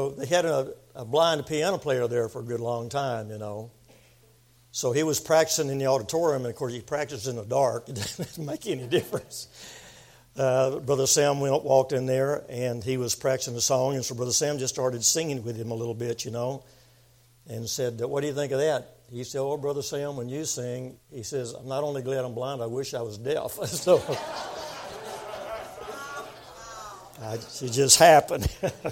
they had a blind piano player there for a good long time, So he was practicing in the auditorium, and of course he practiced in the dark. It didn't make any difference. Brother Sam walked in there, and he was practicing the song, and so Brother Sam just started singing with him a little bit, and said, "What do you think of that?" He said, "Oh, Brother Sam, when you sing," he says, "I'm not only glad I'm blind, I wish I was deaf." So it just happened.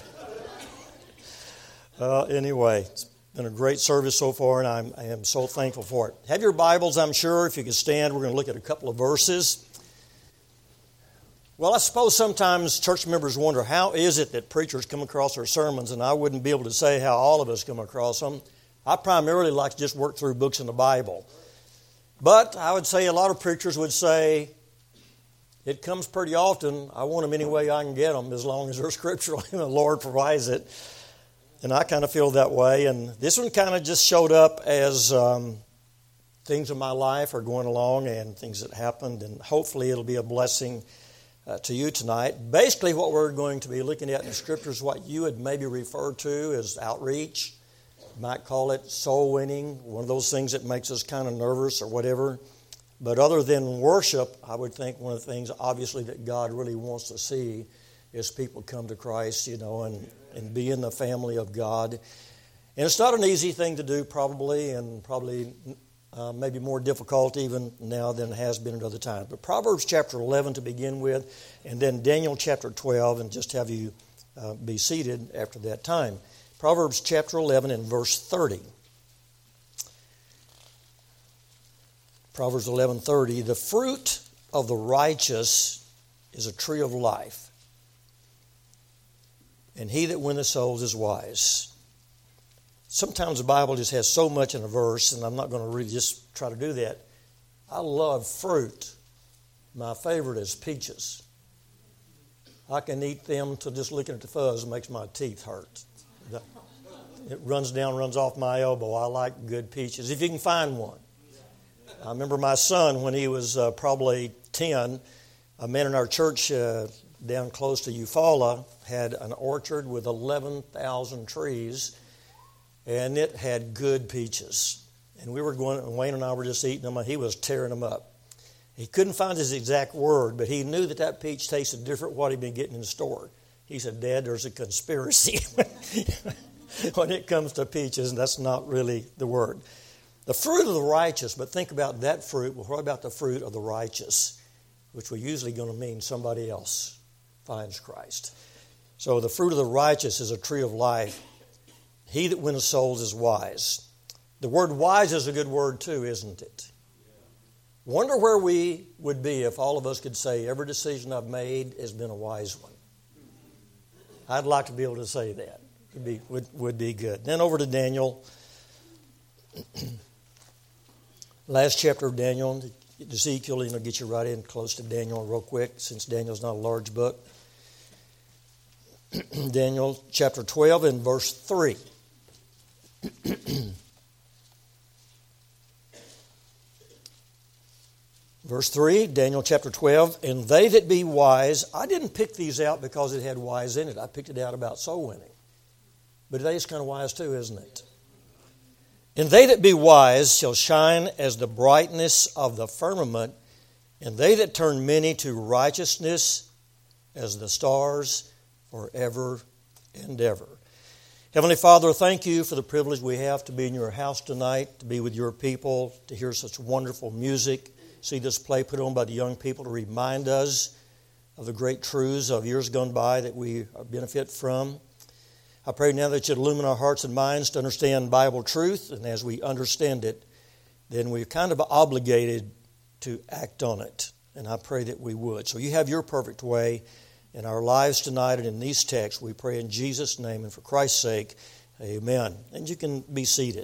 Anyway, it's been a great service so far, and I am so thankful for it. Have your Bibles, I'm sure. If you could stand, we're going to look at a couple of verses. Well, I suppose sometimes church members wonder, how is it that preachers come across their sermons? And I wouldn't be able to say how all of us come across them. I primarily like to just work through books in the Bible. But I would say a lot of preachers would say, it comes pretty often. I want them any way I can get them, as long as they're scriptural and the Lord provides it. And I kind of feel that way. And this one kind of just showed up as things in my life are going along and things that happened. And hopefully it'll be a blessing to you tonight. Basically what we're going to be looking at in the Scriptures is what you would maybe refer to as outreach. You might call it soul winning, one of those things that makes us kind of nervous or whatever. But other than worship, I would think one of the things obviously that God really wants to see is people come to Christ, and be in the family of God. And it's not an easy thing to do probably, and probably maybe more difficult even now than it has been at other times. But Proverbs chapter 11 to begin with, and then Daniel chapter 12, and just have you be seated after that time. Proverbs chapter 11 and verse 30. Proverbs 11:30, the fruit of the righteous is a tree of life, and he that winneth souls is wise. Sometimes the Bible just has so much in a verse, and I'm not going to really just try to do that. I love fruit. My favorite is peaches. I can eat them till just looking at the fuzz makes my teeth hurt. It runs off my elbow. I like good peaches, if you can find one. I remember my son, when he was probably 10, a man in our church down close to Eufaula had an orchard with 11,000 trees, and it had good peaches. And we were going, Wayne and I were just eating them, and he was tearing them up. He couldn't find his exact word, but he knew that peach tasted different what he'd been getting in the store. He said, "Dad, there's a conspiracy when it comes to peaches," and that's not really the word. The fruit of the righteous, but think about that fruit. Well, what about the fruit of the righteous, which we're usually going to mean somebody else finds Christ. So the fruit of the righteous is a tree of life. He that winneth souls is wise. The word wise is a good word too, isn't it? Wonder where we would be if all of us could say, every decision I've made has been a wise one. I'd like to be able to say that. Would be good. Then over to Daniel. Last chapter of Daniel. Ezekiel, get you right in close to Daniel real quick, since Daniel's not a large book. Daniel chapter 12 and verse 3. Verse 3, Daniel chapter 12, and they that be wise, I didn't pick these out because it had wise in it. I picked it out about soul winning. But today's kind of wise too, isn't it? And they that be wise shall shine as the brightness of the firmament, and they that turn many to righteousness as the stars forever and ever. Heavenly Father, thank you for the privilege we have to be in your house tonight, to be with your people, to hear such wonderful music, see this play put on by the young people to remind us of the great truths of years gone by that we benefit from. I pray now that you'd illumine our hearts and minds to understand Bible truth, and as we understand it, then we're kind of obligated to act on it, and I pray that we would. So you have your perfect way in our lives tonight and in these texts. We pray in Jesus' name and for Christ's sake, amen. And you can be seated.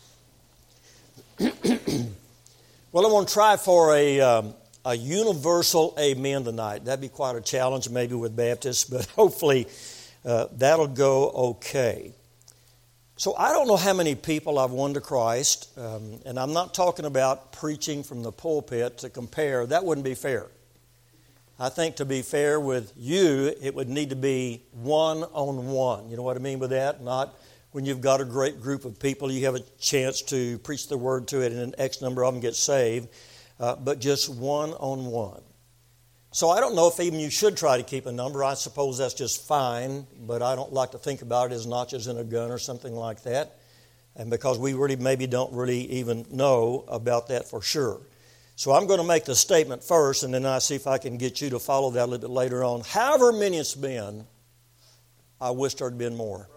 Well, I'm going to try for a universal amen tonight. That'd be quite a challenge maybe with Baptists, but hopefully that'll go okay. So I don't know how many people I've won to Christ, and I'm not talking about preaching from the pulpit to compare. That wouldn't be fair. I think to be fair with you, it would need to be one-on-one. You know what I mean by that? Not when you've got a great group of people, you have a chance to preach the word to it and an X number of them get saved, but just one-on-one. So I don't know if even you should try to keep a number. I suppose that's just fine, but I don't like to think about it as notches in a gun or something like that. And because we really maybe don't really even know about that for sure. So I'm going to make the statement first, and then I see if I can get you to follow that a little bit later on. However many it's been, I wish there had been more.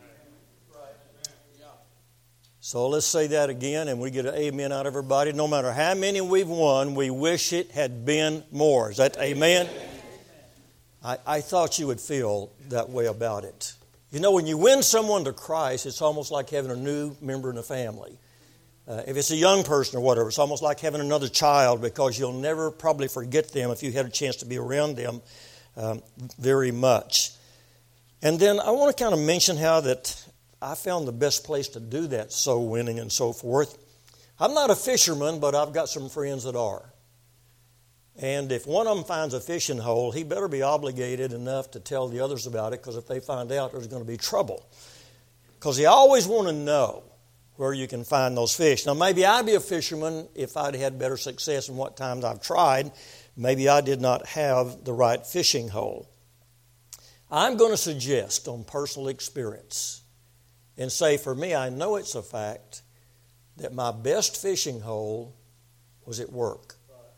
So let's say that again, and we get an amen out of everybody. No matter how many we've won, we wish it had been more. Is that amen? I thought you would feel that way about it. You know, when you win someone to Christ, it's almost like having a new member in the family. If it's a young person or whatever, it's almost like having another child, because you'll never probably forget them if you had a chance to be around them very much. And then I want to kind of mention how that I found the best place to do that soul winning and so forth. I'm not a fisherman, but I've got some friends that are. And if one of them finds a fishing hole, he better be obligated enough to tell the others about it, because if they find out, there's going to be trouble. Because you always want to know where you can find those fish. Now, maybe I'd be a fisherman if I'd had better success in what times I've tried. Maybe I did not have the right fishing hole. I'm going to suggest on personal experience and say, for me, I know it's a fact that my best fishing hole was at work.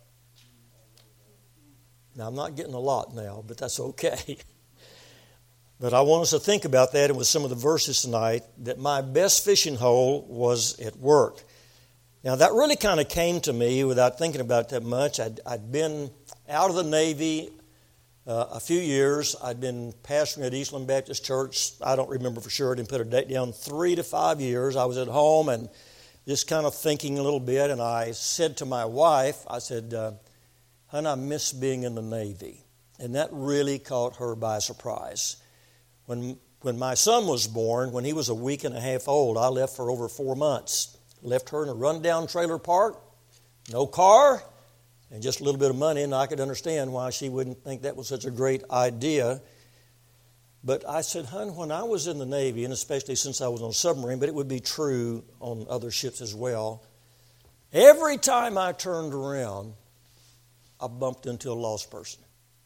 Now, I'm not getting a lot now, but that's okay. But I want us to think about that, and with some of the verses tonight, that my best fishing hole was at work. Now, that really kind of came to me without thinking about it that much. I'd been out of the Navy a few years. I'd been pastoring at Eastland Baptist Church. I don't remember for sure. I didn't put a date down. 3 to 5 years. I was at home and just kind of thinking a little bit. And I said to my wife, I said, "Hon, I miss being in the Navy." And that really caught her by surprise. When my son was born, when he was a week and a half old, I left for over 4 months. Left her in a rundown trailer park, no car, and just a little bit of money, and I could understand why she wouldn't think that was such a great idea. But I said, "Hon, when I was in the Navy, and especially since I was on a submarine, but it would be true on other ships as well, every time I turned around, I bumped into a lost person.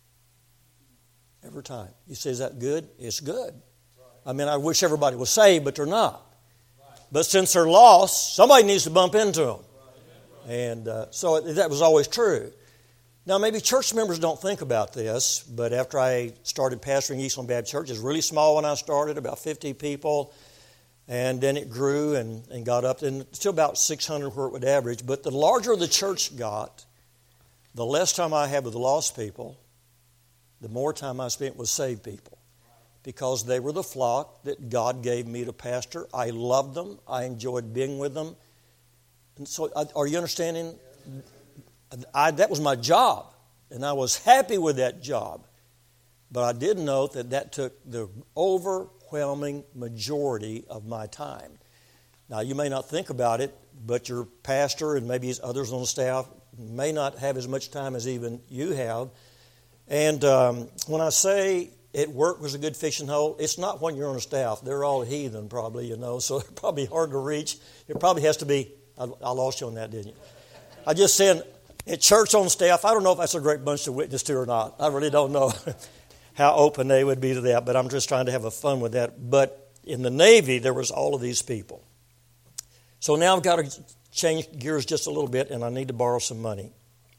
Every time." You say, "Is that good?" It's good. I mean, I wish everybody was saved, but they're not. But since they're lost, somebody needs to bump into them. And so that was always true. Now, maybe church members don't think about this, but after I started pastoring Eastland Baptist Church, it was really small when I started, about 50 people, and then it grew and got up to about 600 where it would average. But the larger the church got, the less time I had with the lost people, the more time I spent with saved people, because they were the flock that God gave me to pastor. I loved them. I enjoyed being with them. And so, are you understanding? That was my job, and I was happy with that job. But I did note that took the overwhelming majority of my time. Now, you may not think about it, but your pastor and maybe others on the staff may not have as much time as even you have. And when I say at work was a good fishing hole, it's not when you're on a staff. They're all heathen probably, so it's probably hard to reach. It probably has to be, I lost you on that, didn't you? I just said, at church on staff, I don't know if that's a great bunch to witness to or not. I really don't know how open they would be to that, but I'm just trying to have a fun with that. But in the Navy, there was all of these people. So now I've got to change gears just a little bit, and I need to borrow some money.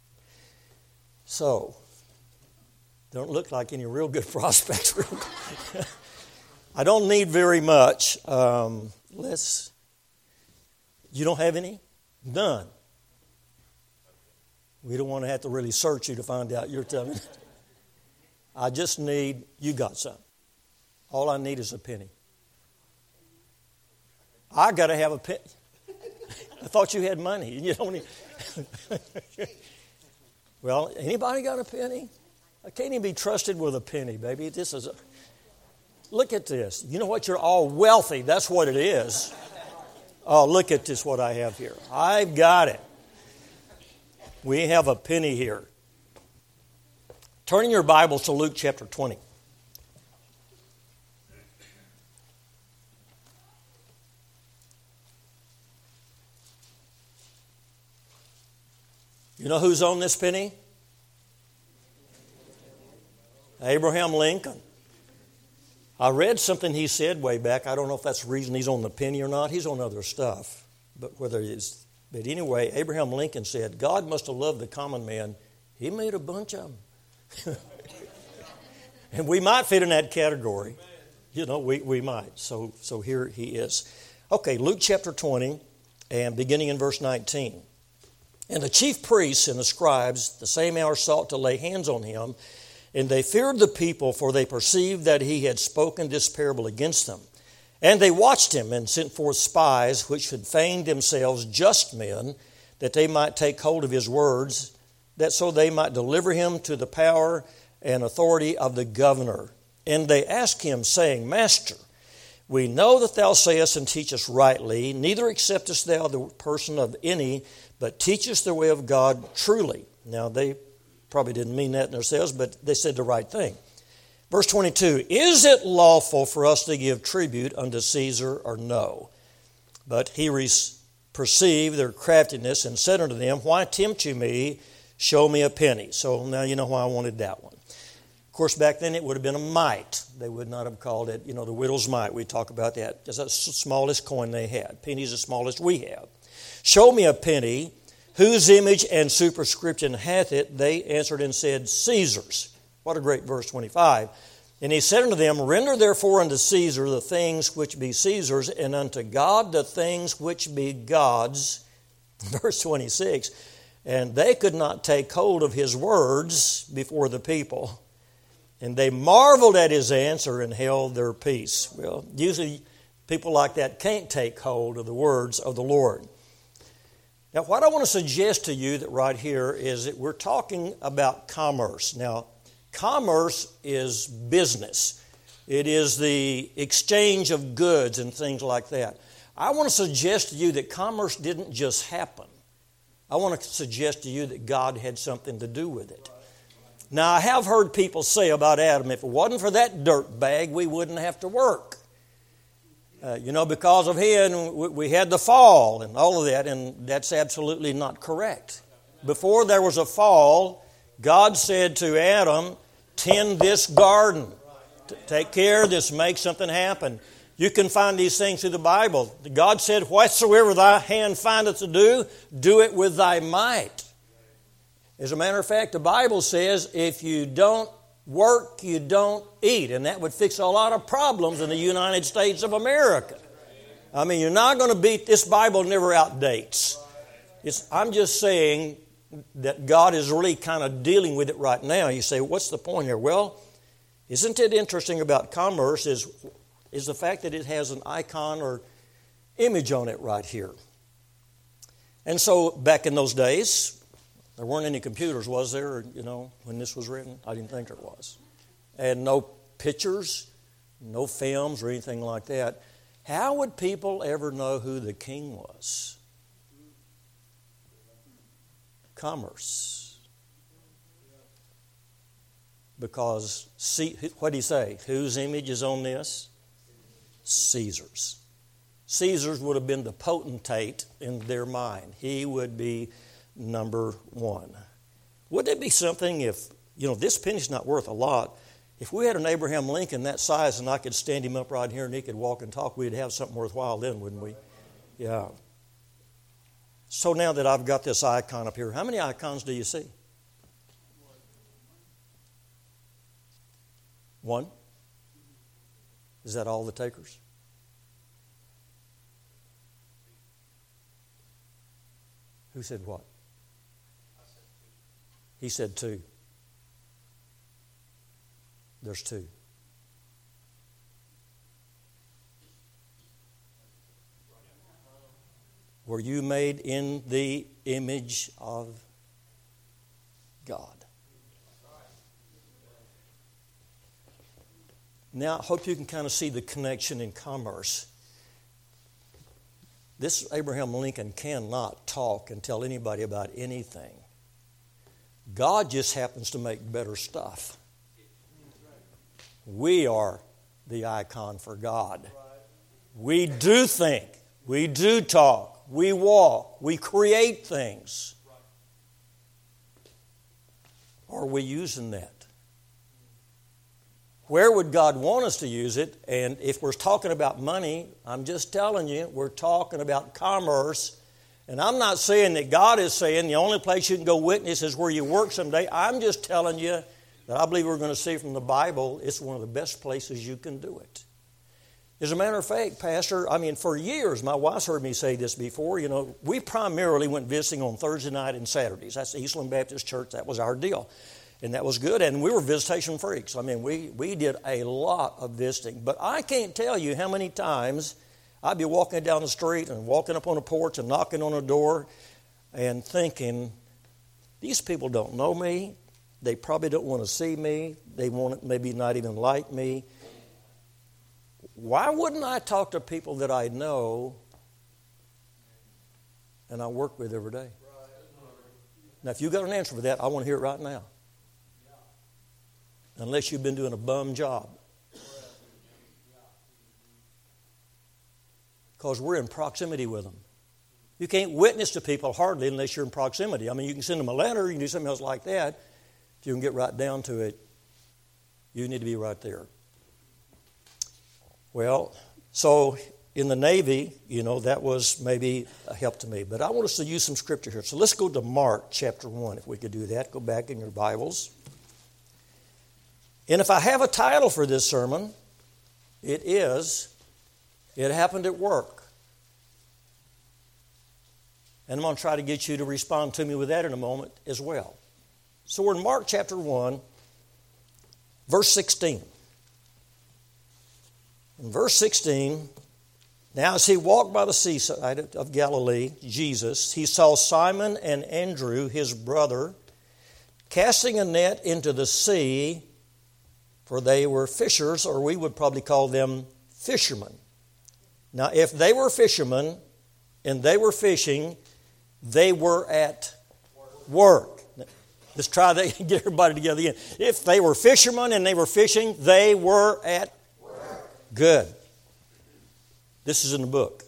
So, don't look like any real good prospects. I don't need very much. You don't have any? None. We don't want to have to really search you to find out. You're telling me. I just need, you got some. All I need is a penny. I got to have a penny. I thought you had money. You don't need. Well, anybody got a penny? I can't even be trusted with a penny, baby. This is look at this. You know what? You're all wealthy. That's what it is. Oh, look at this, what I have here. I've got it. We have a penny here. Turn in your Bibles to Luke chapter 20. You know who's on this penny? Abraham Lincoln. I read something he said way back. I don't know if that's the reason he's on the penny or not. He's on other stuff. But anyway, Abraham Lincoln said, God must have loved the common man. He made a bunch of them. And we might fit in that category. You know, we might. So here he is. Okay, Luke chapter 20, and beginning in verse 19. And the chief priests and the scribes the same hour sought to lay hands on him, and they feared the people, for they perceived that he had spoken this parable against them. And they watched him and sent forth spies, which had feigned themselves just men, that they might take hold of his words, that so they might deliver him to the power and authority of the governor. And they asked him, saying, Master, we know that thou sayest and teachest rightly, neither acceptest thou the person of any, but teachest the way of God truly. Now, they probably didn't mean that in themselves, but they said the right thing. Verse 22, Is it lawful for us to give tribute unto Caesar or no? But he perceived their craftiness and said unto them, Why tempt you me? Show me a penny. So now you know why I wanted that one. Of course, back then it would have been a mite. They would not have called it, the widow's mite. We talk about that. That's the smallest coin they had. Penny's the smallest we have. Show me a penny. Whose image and superscription hath it? They answered and said, Caesar's. What a great verse 25. And he said unto them, Render therefore unto Caesar the things which be Caesar's, and unto God the things which be God's. Verse 26. And they could not take hold of his words before the people. And they marveled at his answer and held their peace. Well, usually people like that can't take hold of the words of the Lord. Now, what I want to suggest to you that right here is that we're talking about commerce. Now, commerce is business. It is the exchange of goods and things like that. I want to suggest to you that commerce didn't just happen. I want to suggest to you that God had something to do with it. Now, I have heard people say about Adam, if it wasn't for that dirt bag, we wouldn't have to work. Because of him, we had the fall and all of that, and that's absolutely not correct. Before there was a fall, God said to Adam, tend this garden. Take care of this, make something happen. You can find these things through the Bible. God said, whatsoever thy hand findeth to do, do it with thy might. As a matter of fact, the Bible says, if you don't work, you don't eat. And that would fix a lot of problems in the United States of America. I mean, you're not going to beat this Bible, never outdates. I'm just saying that God is really kind of dealing with it right now. You say, what's the point here? Well, isn't it interesting about commerce is the fact that it has an icon or image on it right here. And so back in those days, there weren't any computers, was there, when this was written? I didn't think there was. And no pictures, no films or anything like that. How would people ever know who the king was? Commerce. Because, what did he say? Whose image is on this? Caesar's. Caesar's would have been the potentate in their mind. He would be number one. Wouldn't it be something if, this penny's not worth a lot. If we had an Abraham Lincoln that size and I could stand him up right here and he could walk and talk, we'd have something worthwhile then, wouldn't we? Yeah. So now that I've got this icon up here, how many icons do you see? One? Is that all the takers? Who said what? He said two. There's two. Were you made in the image of God? Now, I hope you can kind of see the connection in commerce. This Abraham Lincoln cannot talk and tell anybody about anything. God just happens to make better stuff. We are the icon for God. We do think. We do talk. We walk. We create things. Are we using that? Where would God want us to use it? And if we're talking about money, I'm just telling you, we're talking about commerce. And I'm not saying that God is saying the only place you can go witness is where you work someday. I'm just telling you that I believe we're going to see from the Bible it's one of the best places you can do it. As a matter of fact, Pastor, for years, my wife's heard me say this before, we primarily went visiting on Thursday night and Saturdays. That's the Eastland Baptist Church. That was our deal. And that was good. And we were visitation freaks. We did a lot of visiting. But I can't tell you how many times I'd be walking down the street and walking up on a porch and knocking on a door and thinking, these people don't know me. They probably don't want to see me. They won't maybe not even like me. Why wouldn't I talk to people that I know and I work with every day? Now, if you got an answer for that, I want to hear it right now. Unless you've been doing a bum job. Because we're in proximity with them. You can't witness to people hardly unless you're in proximity. You can send them a letter, you can do something else like that. If you can get right down to it, you need to be right there. Well, so in the Navy, that was maybe a help to me. But I want us to use some scripture here. So let's go to Mark chapter 1, if we could do that. Go back in your Bibles. And if I have a title for this sermon, it happened at work. And I'm going to try to get you to respond to me with that in a moment as well. So we're in Mark chapter 1, verse 16. In verse 16, now as he walked by the seaside of Galilee, Jesus, he saw Simon and Andrew, his brother, casting a net into the sea, for they were fishers, or we would probably call them fishermen. Now, if they were fishermen and they were fishing, they were at work. Let's try to get everybody together again. If they were fishermen and they were fishing, they were at work. Good. This is in the book.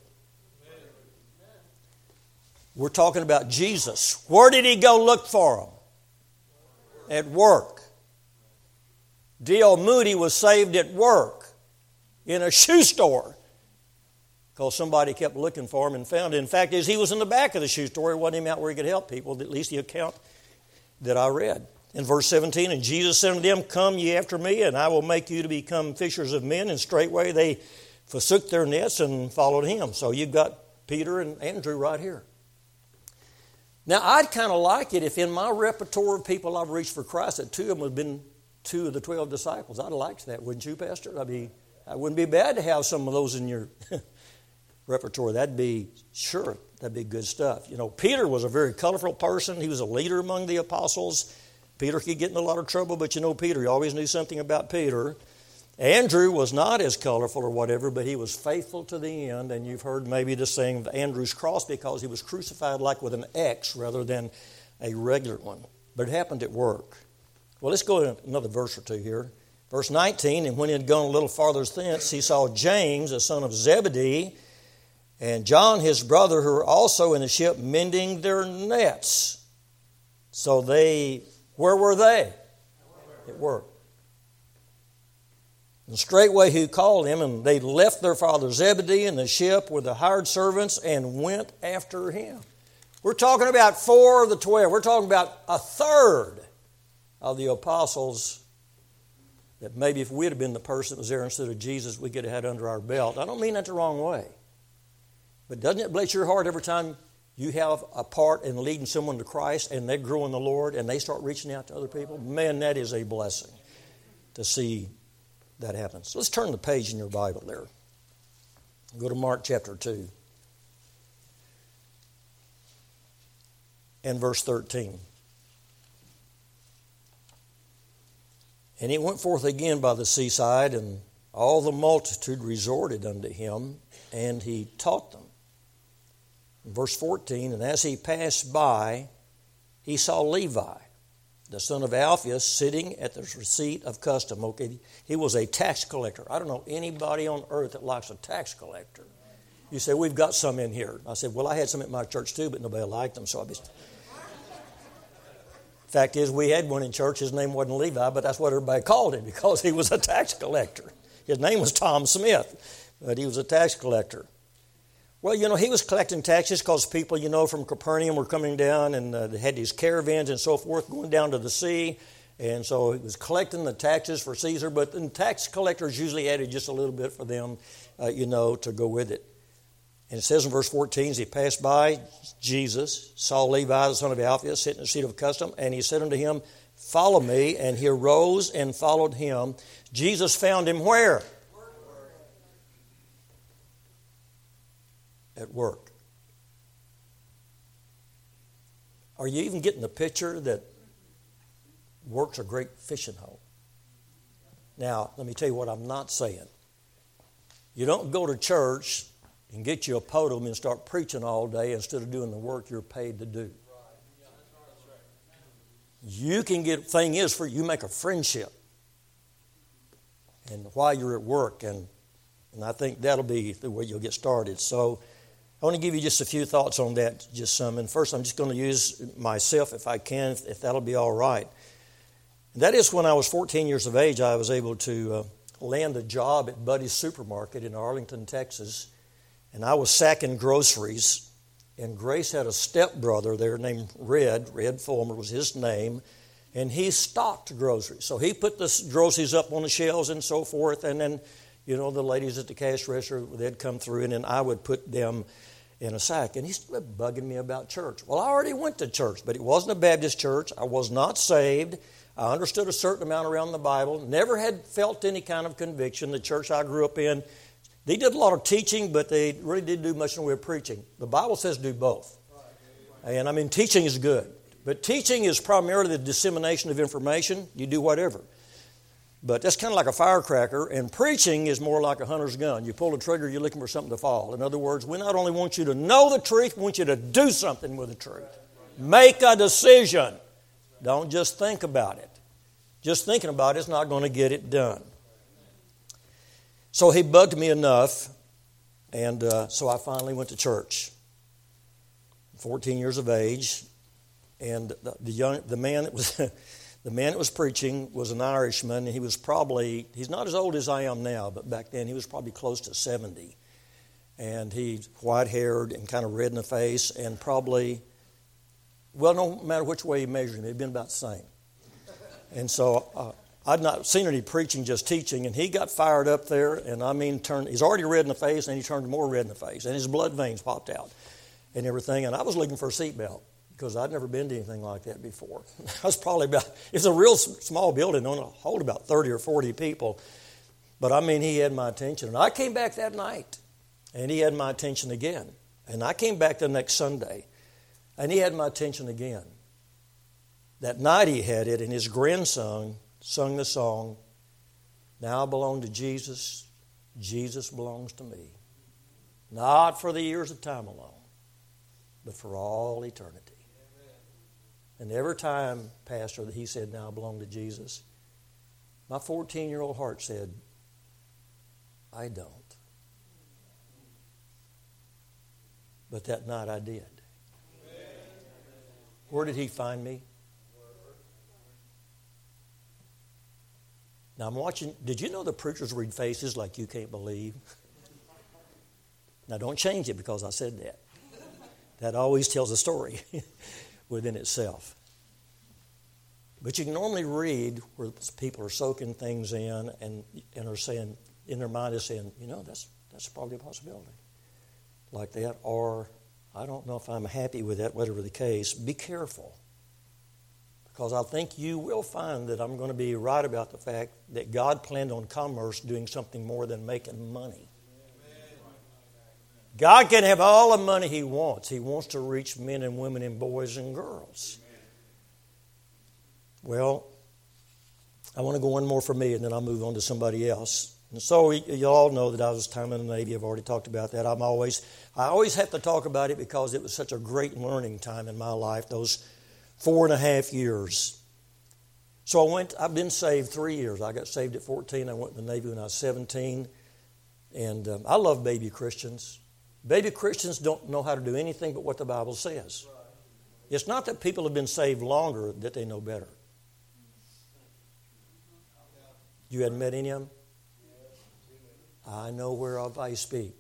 We're talking about Jesus. Where did he go look for them? At work. D.L. Moody was saved at work in a shoe store because somebody kept looking for him and found it. In fact, as he was in the back of the shoe store, it wasn't him out where he could help people, at least the account that I read. In verse 17, and Jesus said unto them, come ye after me, and I will make you to become fishers of men. And straightway they forsook their nets and followed him. So you've got Peter and Andrew right here. Now, I'd kind of like it if in my repertoire of people I've reached for Christ, that two of them would have been two of the 12 disciples. I'd have liked that, wouldn't you, Pastor? I wouldn't be bad to have some of those in your repertoire. That'd be good stuff. Peter was a very colorful person. He was a leader among the apostles. Peter could get in a lot of trouble, but Peter, you always knew something about Peter. Andrew was not as colorful or whatever, but he was faithful to the end. And you've heard maybe the saying of Andrew's cross because he was crucified like with an X rather than a regular one. But it happened at work. Well, let's go to another verse or two here. Verse 19, and when he had gone a little farther thence, he saw James, the son of Zebedee, and John, his brother, who were also in the ship, mending their nets. So where were they? At work. And straightway he called them, and they left their father Zebedee in the ship with the hired servants and went after him. We're talking about 4 of the 12. We're talking about a third of the apostles that maybe if we'd have been the person that was there instead of Jesus, we could have had under our belt. I don't mean that the wrong way. But doesn't it bless your heart every time you have a part in leading someone to Christ and they grow in the Lord and they start reaching out to other people? Man, that is a blessing to see that happen. So let's turn the page in your Bible there. Go to Mark chapter 2 and verse 13. And he went forth again by the seaside, and all the multitude resorted unto him, and he taught them. In verse 14, and as he passed by, he saw Levi, the son of Alphaeus, sitting at the receipt of custom. Okay, he was a tax collector. I don't know anybody on earth that likes a tax collector. You say, we've got some in here. I said, well, I had some at my church too, but nobody liked them, so I just... Fact is, we had one in church. His name wasn't Levi, but that's what everybody called him because he was a tax collector. His name was Tom Smith, but he was a tax collector. Well, he was collecting taxes because people, from Capernaum were coming down and they had these caravans and so forth going down to the sea. And so he was collecting the taxes for Caesar, but the tax collectors usually added just a little bit for them, to go with it. And it says in verse 14, as he passed by, Jesus saw Levi, the son of Alphaeus, sitting in the seat of custom, and he said unto him, follow me. And he arose and followed him. Jesus found him where? At work. Are you even getting the picture that work's a great fishing hole? Now, let me tell you what I'm not saying. You don't go to church and get you a podium and start preaching all day instead of doing the work you're paid to do. You can get, thing is, you make a friendship. And while you're at work, and I think that'll be the way you'll get started. So I want to give you just a few thoughts on that, just some. And first, I'm just going to use myself, if I can, if that'll be all right. And that is when I was 14 years of age, I was able to land a job at Buddy's Supermarket in Arlington, Texas. And I was sacking groceries, and Grace had a stepbrother there named Red Fulmer was his name, and he stocked groceries. So he put the groceries up on the shelves and so forth, and then, the ladies at the cash register, they'd come through, and then I would put them in a sack. And he's bugging me about church. Well, I already went to church, but it wasn't a Baptist church. I was not saved. I understood a certain amount around the Bible, never had felt any kind of conviction. The church I grew up in, they did a lot of teaching, but they really didn't do much in the way of preaching. The Bible says do both. And teaching is good. But teaching is primarily the dissemination of information. You do whatever. But that's kind of like a firecracker. And preaching is more like a hunter's gun. You pull the trigger, you're looking for something to fall. In other words, we not only want you to know the truth, we want you to do something with the truth. Make a decision. Don't just think about it. Just thinking about it is not going to get it done. So he bugged me enough, and so I finally went to church. 14 years of age, and the man that was preaching was an Irishman, and he's not as old as I am now, but back then he was probably close to 70. And he's white-haired and kind of red in the face, and probably, well, no matter which way you measure him, he'd been about the same. And so I'd not seen any preaching, just teaching, and he got fired up there, and he's already red in the face, and he turned more red in the face, and his blood veins popped out and everything, and I was looking for a seatbelt because I'd never been to anything like that before. I was probably it's a real small building, only hold about 30 or 40 people, but he had my attention, and I came back that night, and he had my attention again, and I came back the next Sunday, and he had my attention again. That night he had it, and his grandson sung the song, now I belong to Jesus, Jesus belongs to me. Not for the years of time alone, but for all eternity. And every time, Pastor, that he said, now I belong to Jesus, my 14-year-old heart said, I don't. But that night I did. Where did he find me? Now I'm watching, did you know the preachers read faces like you can't believe? Now don't change it because I said that. That always tells a story within itself. But you can normally read where people are soaking things in and are saying, in their mind is saying, that's probably a possibility. Like that, or I don't know if I'm happy with that, whatever the case. Be careful. Because I think you will find that I'm going to be right about the fact that God planned on commerce doing something more than making money. God can have all the money He wants. He wants to reach men and women and boys and girls. Well, I want to go one more for me and then I'll move on to somebody else. And so you all know that I was time in the Navy. I've already talked about that. I always have to talk about it because it was such a great learning time in my life, those 4.5 years. So I've been saved 3 years. I got saved at 14. I went in the Navy when I was 17. And I love baby Christians. Baby Christians don't know how to do anything but what the Bible says. It's not that people have been saved longer that they know better. You hadn't met any of them? I know whereof I speak.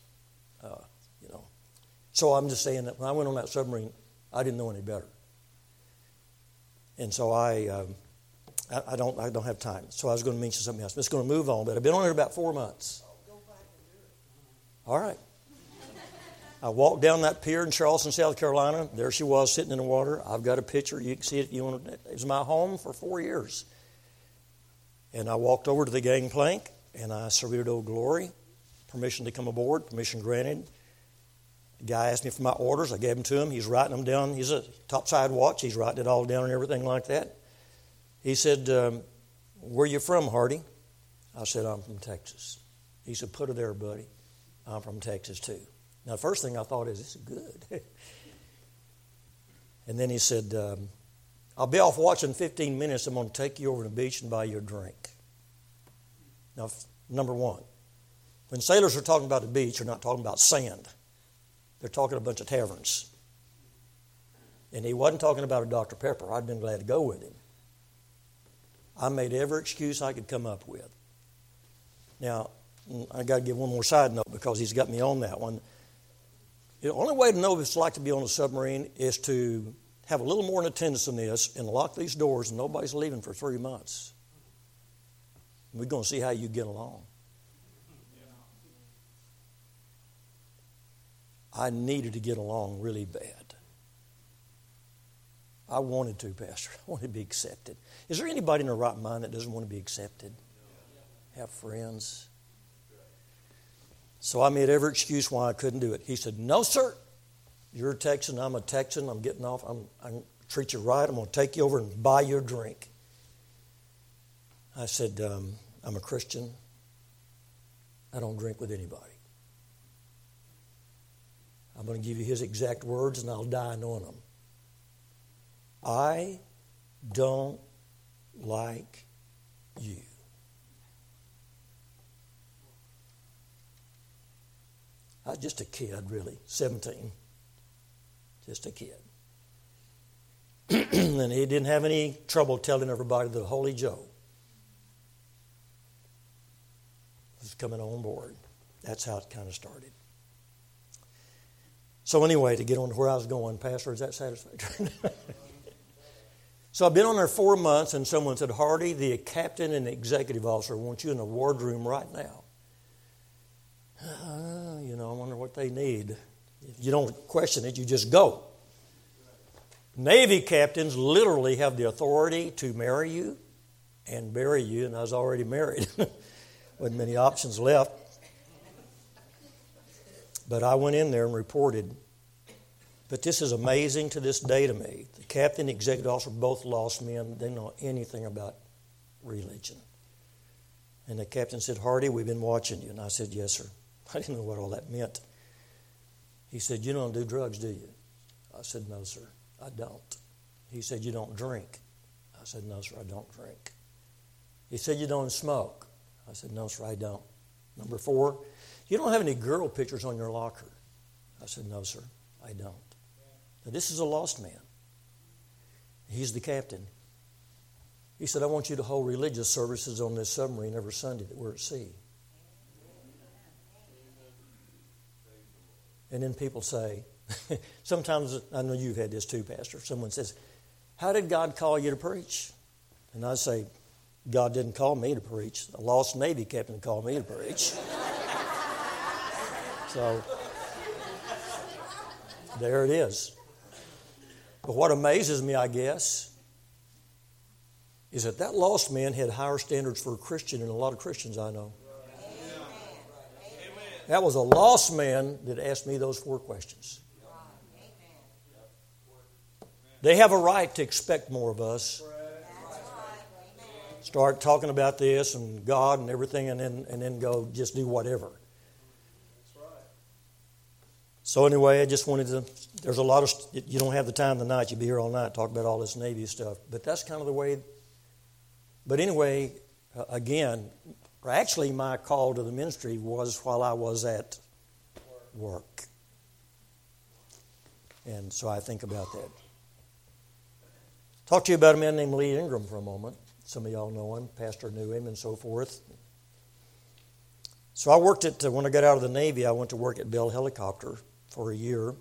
So I'm just saying that when I went on that submarine, I didn't know any better. And so I don't have time. So I was going to mention something else. I'm just going to move on, but I've been on here about 4 months. All right. I walked down that pier in Charleston, South Carolina. There she was sitting in the water. I've got a picture. You can see it if you want. It was my home for 4 years. And I walked over to the gangplank, and I saluted Old Glory. Permission to come aboard. Permission granted. The guy asked me for my orders. I gave them to him. He's writing them down. He's a topside watch. He's writing it all down and everything like that. He said, where you from, Hardy? I said, I'm from Texas. He said, put it there, buddy. I'm from Texas, too. Now, the first thing I thought is, this is good. And then he said, I'll be off watch in 15 minutes. I'm going to take you over to the beach and buy you a drink. Now, number one, when sailors are talking about the beach, they're not talking about sand. They're talking a bunch of taverns. And he wasn't talking about a Dr. Pepper. I'd been glad to go with him. I made every excuse I could come up with. Now, I got to give one more side note because he's got me on that one. The only way to know what it's like to be on a submarine is to have a little more in attendance than this and lock these doors and nobody's leaving for 3 months. We're going to see how you get along. I needed to get along really bad. I wanted to, Pastor. I wanted to be accepted. Is there anybody in their right mind that doesn't want to be accepted? Have friends? So I made every excuse why I couldn't do it. He said, no, sir. You're a Texan. I'm a Texan. I'm getting off. I'm treat you right. I'm going to take you over and buy you a drink. I said, I'm a Christian. I don't drink with anybody. I'm going to give you his exact words, and I'll die knowing them. I don't like you. I was just a kid, really, 17. Just a kid. And he didn't have any trouble telling everybody that Holy Joe was coming on board. That's how it kind of started. So anyway, to get on to where I was going, Pastor, is that satisfactory? So I've been on there 4 months, and someone said, Hardy, the captain and the executive officer want you in the wardroom right now. I wonder what they need. If you don't question it, you just go. Navy captains literally have the authority to marry you and bury you, and I was already married. Wasn't many options left. But I went in there and reported. But this is amazing to this day to me. The captain and the executive officer both lost men. They don't know anything about religion. And the captain said, Hardy, we've been watching you. And I said, yes, sir. I didn't know what all that meant. He said, you don't do drugs, do you? I said, no, sir, I don't. He said, you don't drink? I said, no, sir, I don't drink. He said, you don't smoke? I said, no, sir, I don't. Number 4, you don't have any girl pictures on your locker? I said, no, sir, I don't. Now, this is a lost man. He's the captain. He said, I want you to hold religious services on this submarine every Sunday that we're at sea. And then people say, sometimes, I know you've had this too, Pastor, someone says, how did God call you to preach? And I say, God didn't call me to preach. A lost Navy captain called me to preach. So, there it is. But what amazes me, I guess, is that lost man had higher standards for a Christian than a lot of Christians I know. That was a lost man that asked me those 4 questions. They have a right to expect more of us. Start talking about this and God and everything and then go just do whatever. So anyway, I just wanted to, there's a lot of, you don't have the time tonight, you'll be here all night, talk about all this Navy stuff. But that's kind of the way But anyway, again, actually my call to the ministry was while I was at work. And so I think about that. Talk to you about a man named Lee Ingram for a moment. Some of y'all know him, pastor knew him and so forth. So I worked when I got out of the Navy, I went to work at Bell Helicopter for a year.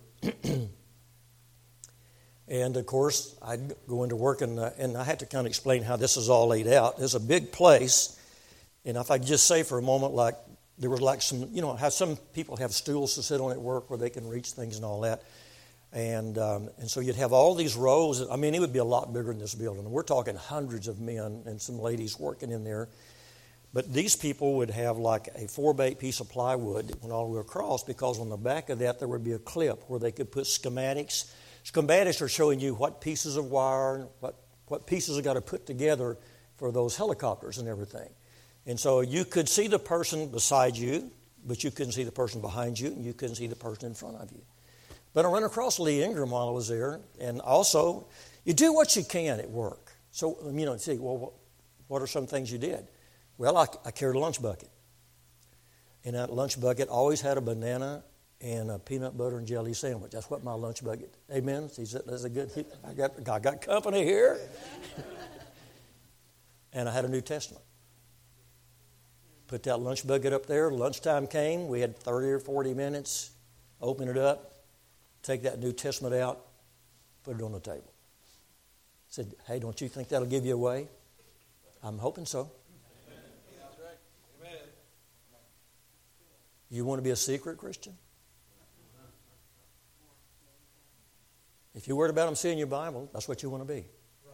And of course, I'd go into work and I had to kind of explain how this is all laid out. It's a big place. And if I could just say for a moment, like there was like some, how some people have stools to sit on at work where they can reach things and all that. And so you'd have all these rows. I mean, it would be a lot bigger than this building. We're talking hundreds of men and some ladies working in there. But these people would have like a 4x8 piece of plywood that went all the way across, because on the back of that there would be a clip where they could put schematics. Schematics are showing you what pieces of wire, what pieces have got to put together for those helicopters and everything. And so you could see the person beside you, but you couldn't see the person behind you, and you couldn't see the person in front of you. But I ran across Lee Ingram while I was there, and also, you do what you can at work. So, see, well, what are some things you did? Well, I carried a lunch bucket. And that lunch bucket always had a banana and a peanut butter and jelly sandwich. That's what my lunch bucket. Amen? That's a good. I got company here. And I had a New Testament. Put that lunch bucket up there. Lunchtime came. We had 30 or 40 minutes. Open it up. Take that New Testament out. Put it on the table. Said, hey, don't you think that'll give you away? I'm hoping so. Amen. You want to be a secret Christian? If you're worried about them seeing your Bible, that's what you want to be.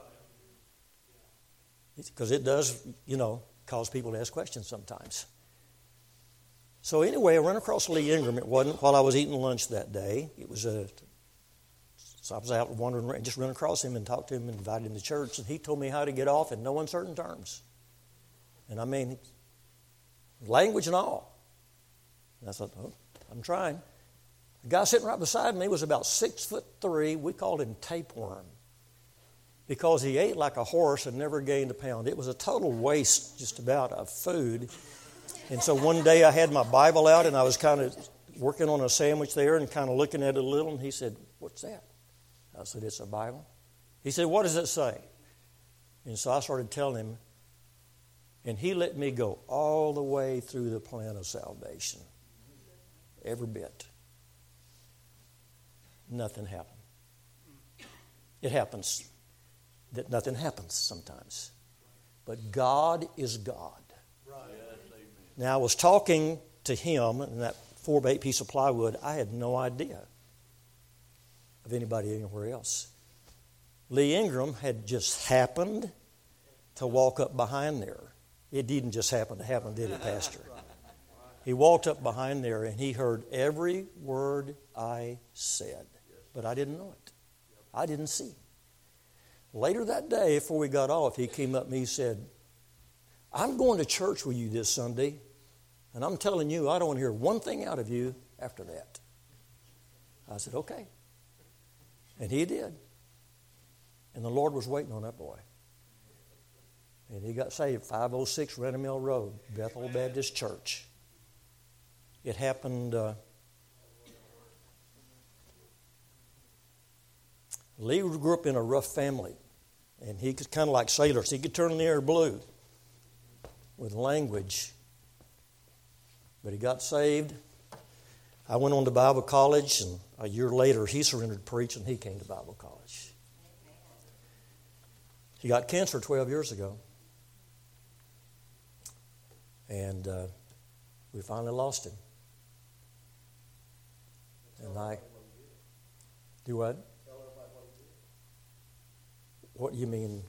Because it does, cause people to ask questions sometimes. So anyway, I ran across Lee Ingram. It wasn't while I was eating lunch that day. It was so I was out wandering and just ran across him and talked to him and invited him to church. And he told me how to get off in no uncertain terms. And I mean, language and all. And I thought, I'm trying. The guy sitting right beside me was about 6'3". We called him tapeworm, because he ate like a horse and never gained a pound. It was a total waste just about of food. And so one day I had my Bible out and I was kind of working on a sandwich there and kind of looking at it a little. And he said, what's that? I said, it's a Bible. He said, what does it say? And so I started telling him. And he let me go all the way through the plan of salvation. Every bit. Nothing happened. It happens that nothing happens sometimes. But God is God. Now, I was talking to him in that 4x8 piece of plywood. I had no idea of anybody anywhere else. Lee Ingram had just happened to walk up behind there. It didn't just happen to happen, did it, Pastor? He walked up behind there and he heard every word I said. But I didn't know it. I didn't see. Later that day, before we got off, he came up and he said, I'm going to church with you this Sunday. And I'm telling you, I don't want to hear one thing out of you after that. I said, okay. And he did. And the Lord was waiting on that boy. And he got saved, 506 Renner Mill Road, Bethel Baptist Church. It happened. Lee grew up in a rough family. And he could kind of like sailors. He could turn the air blue with language. But he got saved. I went on to Bible college, and a year later he surrendered to preach, and he came to Bible college. He got cancer 12 years ago. And we finally lost him. And I... Do what? What do you mean?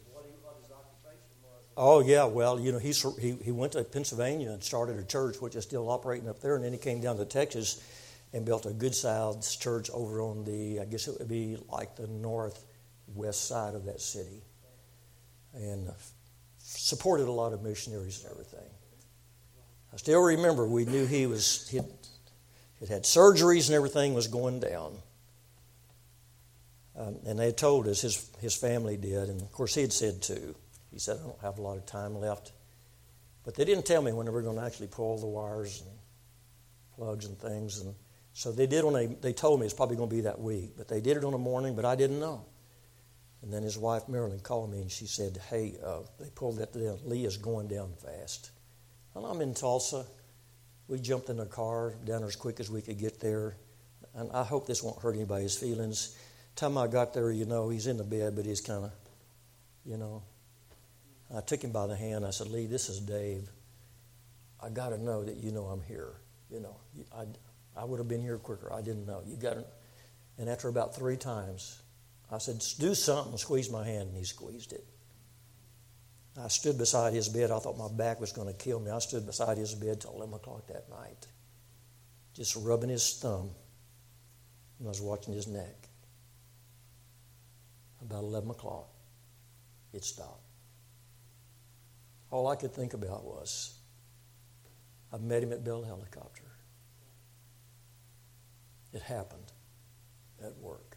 Oh, yeah, well, he went to Pennsylvania and started a church, which is still operating up there, and then he came down to Texas and built a good-sized church over on I guess it would be like the northwest side of that city, and supported a lot of missionaries and everything. I still remember we knew he had surgeries and everything was going down. And they had told us, his family did, and of course he had said too. He said, I don't have a lot of time left. But they didn't tell me when they were going to actually pull the wires and plugs and things. And so they did they told me it's probably going to be that week. But they did it on a morning, but I didn't know. And then his wife, Marilyn, called me and she said, hey, they pulled that down. Leah's going down fast. And I'm in Tulsa. We jumped in the car down there as quick as we could get there. And I hope this won't hurt anybody's feelings. Time I got there, he's in the bed, but he's kind of, I took him by the hand. I said, Lee, this is Dave. I got to know that I'm here. I would have been here quicker. I didn't know. You got to. And after about 3 times, I said, do something. Squeeze my hand, and he squeezed it. I stood beside his bed. I thought my back was going to kill me. I stood beside his bed till 11 o'clock that night, just rubbing his thumb, and I was watching his neck. About 11 o'clock, it stopped. All I could think about was, I met him at Bell Helicopter. It happened at work.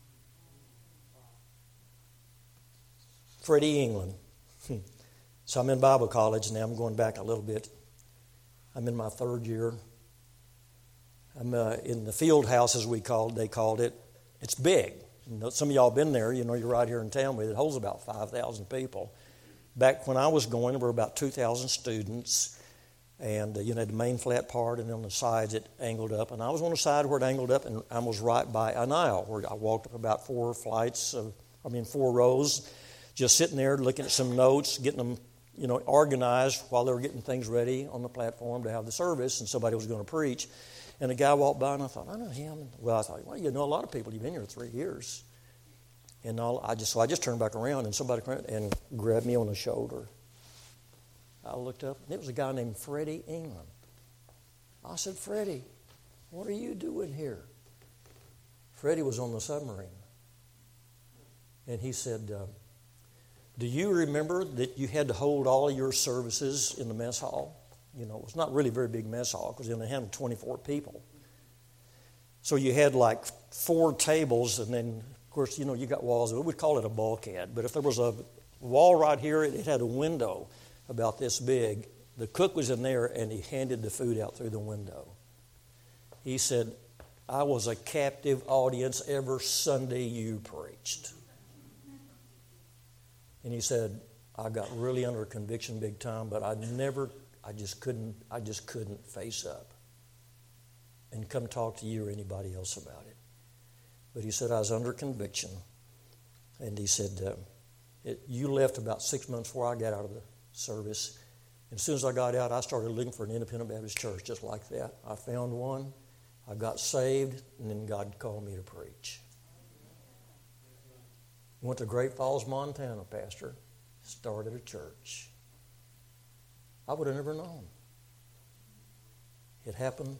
Freddie England. So I'm in Bible college now. I'm going back a little bit. I'm in my 3rd year. I'm in the field house, as they called it. It's big. Some of y'all have been there. You're right here in town with it. It holds about 5,000 people. Back when I was going, there were about 2,000 students. And, had the main flat part, and on the sides it angled up. And I was on the side where it angled up, and I was right by an aisle where I walked up about 4 rows, just sitting there looking at some notes, getting them, organized while they were getting things ready on the platform to have the service, and somebody was going to preach. And a guy walked by, and I thought, I know him. Well, I thought, a lot of people. You've been here 3 years. And I just turned back around, and somebody came and grabbed me on the shoulder. I looked up, and it was a guy named Freddie England. I said, Freddie, what are you doing here? Freddie was on the submarine. And he said, do you remember that you had to hold all of your services in the mess hall? It was not really a very big mess hall because they only had 24 people. So you had like 4 tables, and then, of course, you got walls. We would call it a bulkhead. But if there was a wall right here, it had a window about this big. The cook was in there, and he handed the food out through the window. He said, I was a captive audience every Sunday you preached. And he said, I got really under conviction big time, but I just couldn't face up and come talk to you or anybody else about it. But he said, I was under conviction. And he said, you left about 6 months before I got out of the service. And as soon as I got out, I started looking for an independent Baptist church just like that. I found one. I got saved, and then God called me to preach. Went to Great Falls, Montana, Pastor. Started a church. I would have never known. It happened.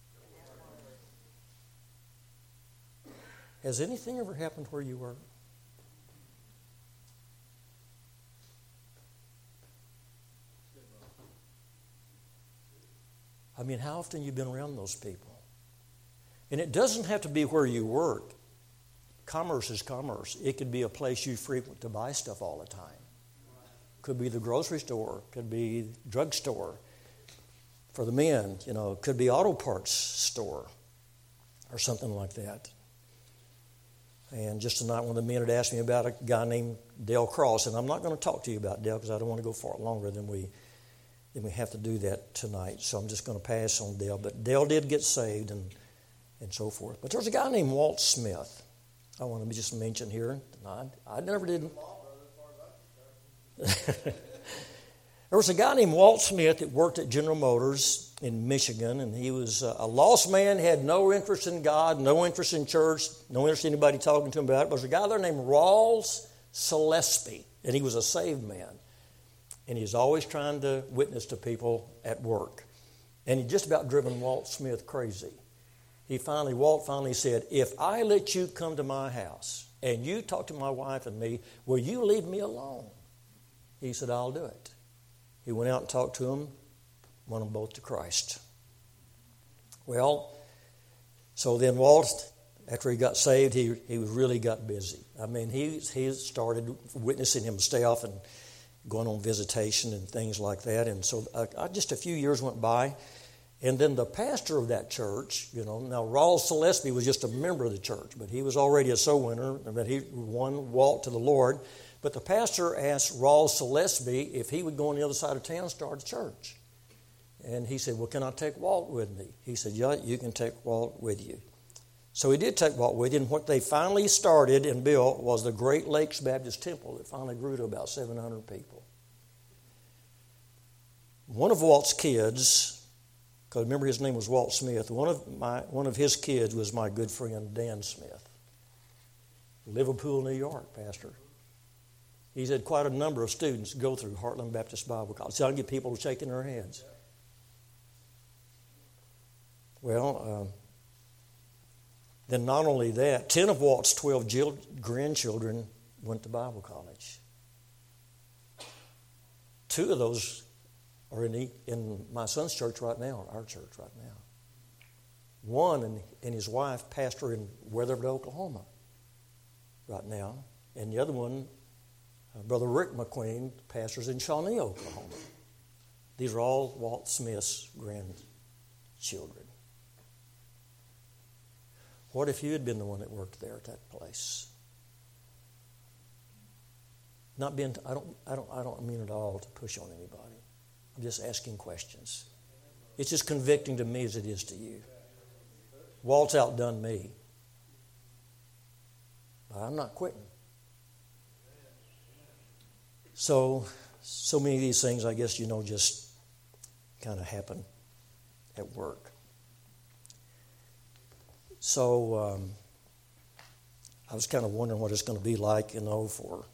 Has anything ever happened where you were? How often you've been around those people? And it doesn't have to be where you work. Commerce is commerce. It could be a place you frequent to buy stuff all the time. Could be the grocery store. Could be drugstore for the men. Could be auto parts store or something like that. And just tonight, one of the men had asked me about a guy named Dale Cross, and I'm not going to talk to you about Dale because I don't want to go far longer than we have to do that tonight. So I'm just going to pass on Dale. But Dale did get saved and so forth. But there's a guy named Walt Smith. I want to just mention here. I never did. There was a guy named Walt Smith that worked at General Motors in Michigan, and he was a lost man, had no interest in God, no interest in church, no interest in anybody talking to him about it. There was a guy there named Rawls Gillespie, and he was a saved man. And he was always trying to witness to people at work. And he just about driven Walt Smith crazy. Walt finally said, if I let you come to my house and you talk to my wife and me, will you leave me alone? He said, I'll do it. He went out and talked to him, won them both to Christ. Well, so then Walt, after he got saved, he really got busy. He started witnessing himself, going on visitation and things like that. And so just a few years went by. And then the pastor of that church, now Rawls Gillespie was just a member of the church, but he was already a soul winner, but he won Walt to the Lord. But the pastor asked Rawls Gillespie if he would go on the other side of town and start a church. And he said, well, can I take Walt with me? He said, yeah, you can take Walt with you. So he did take Walt with him, and what they finally started and built was the Great Lakes Baptist Temple that finally grew to about 700 people. One of Walt's kids, because remember his name was Walt Smith, one of his kids was my good friend Dan Smith. Liverpool, New York, pastor. He's had quite a number of students go through Heartland Baptist Bible College. So I can get people shaking their heads. Well, then not only that, 10 of Walt's 12 grandchildren went to Bible college. 2 of those are in my son's church right now, our church right now. One and his wife pastor in Weatherford, Oklahoma right now. And the other one, Brother Rick McQueen, pastors in Shawnee, Oklahoma. These are all Walt Smith's grandchildren. What if you had been the one that worked there at that place? I don't mean at all to push on anybody. I'm just asking questions. It's as convicting to me as it is to you. Walt's outdone me. But I'm not quitting. So many of these things, I guess, just kind of happen at work. So I was kind of wondering what it's going to be like, for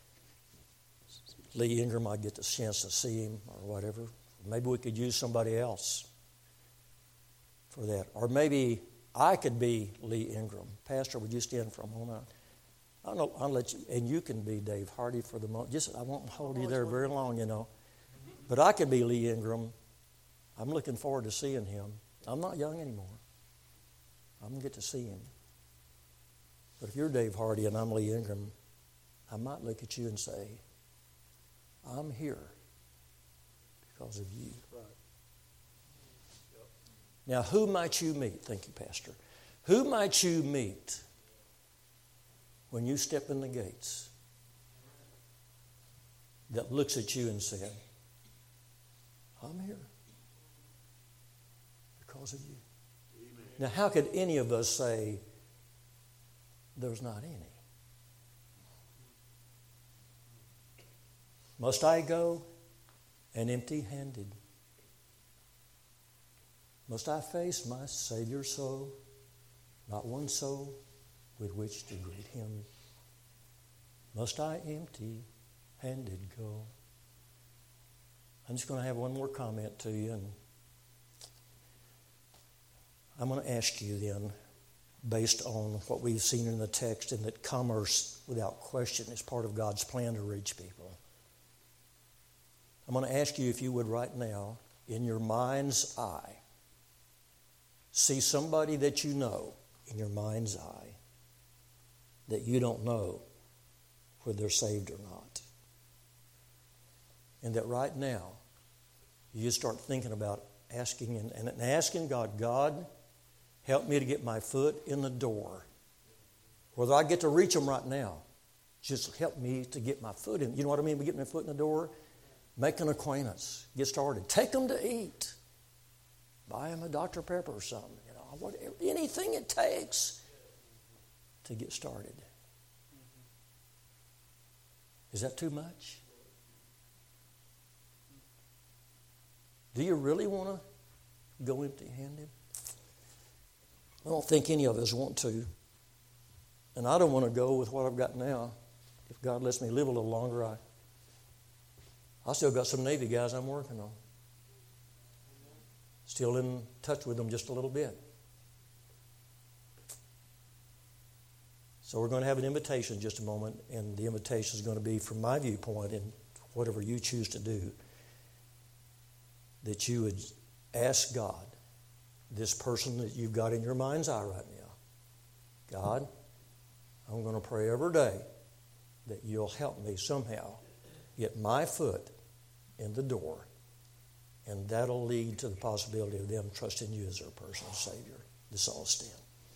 Lee Ingram. I get the chance to see him or whatever. Maybe we could use somebody else for that. Or maybe I could be Lee Ingram. Pastor, would you stand for a moment? I'll let you, and you can be Dave Hardy for the moment. I won't hold you there very long, But I could be Lee Ingram. I'm looking forward to seeing him. I'm not young anymore. I'm going to get to see him. But if you're Dave Hardy and I'm Lee Ingram, I might look at you and say, I'm here because of you. Right. Yep. Now, who might you meet? Thank you, Pastor. Who might you meet when you step in the gates that looks at you and says, I'm here because of you? Amen. Now, how could any of us say there's not any? Must I go and empty-handed? Must I face my Savior's soul? Not one soul with which to greet him. Must I empty-handed go? I'm just going to have one more comment to you, and I'm going to ask you then, based on what we've seen in the text, and that commerce, without question, is part of God's plan to reach people. I'm going to ask you if you would right now, in your mind's eye, see somebody that you know in your mind's eye that you don't know whether they're saved or not. And that right now, you start thinking about asking and asking God, God, help me to get my foot in the door. Whether I get to reach them right now, just help me to get my foot in. You know what I mean by getting my foot in the door? Make an acquaintance. Get started. Take them to eat. Buy them a Dr. Pepper or something. Whatever, anything it takes to get started. Is that too much? Do you really want to go empty-handed? I don't think any of us want to. And I don't want to go with what I've got now. If God lets me live a little longer, I still got some Navy guys I'm working on. Still in touch with them just a little bit. So we're going to have an invitation in just a moment, and the invitation is going to be, from my viewpoint, and whatever you choose to do, that you would ask God, this person that you've got in your mind's eye right now, God, I'm going to pray every day that you'll help me somehow get my foot in the door, and that'll lead to the possibility of them trusting you as their personal Savior. Let's all stand.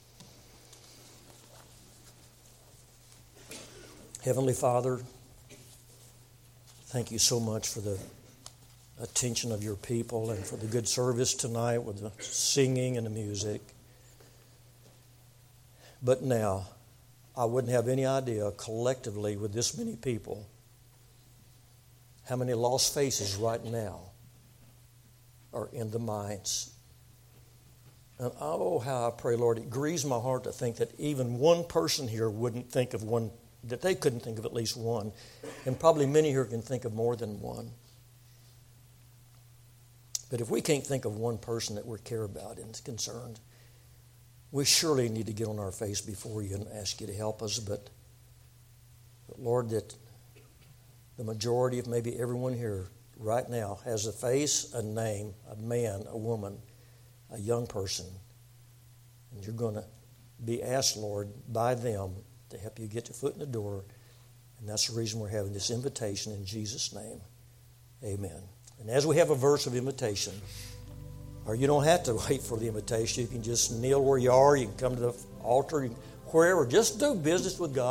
Heavenly Father, thank you so much for the attention of your people and for the good service tonight with the singing and the music. But now, I wouldn't have any idea collectively with this many people how many lost faces right now are in the mines. And oh, how I pray, Lord, it grieves my heart to think that even one person here wouldn't think of one, that they couldn't think of at least one. And probably many here can think of more than one. But if we can't think of one person that we care about and is concerned, we surely need to get on our face before you and ask you to help us. But Lord, that the majority of maybe everyone here right now has a face, a name, a man, a woman, a young person. And you're going to be asked, Lord, by them to help you get your foot in the door. And that's the reason we're having this invitation in Jesus' name. Amen. And as we have a verse of invitation, or you don't have to wait for the invitation. You can just kneel where you are. You can come to the altar, wherever. Just do business with God.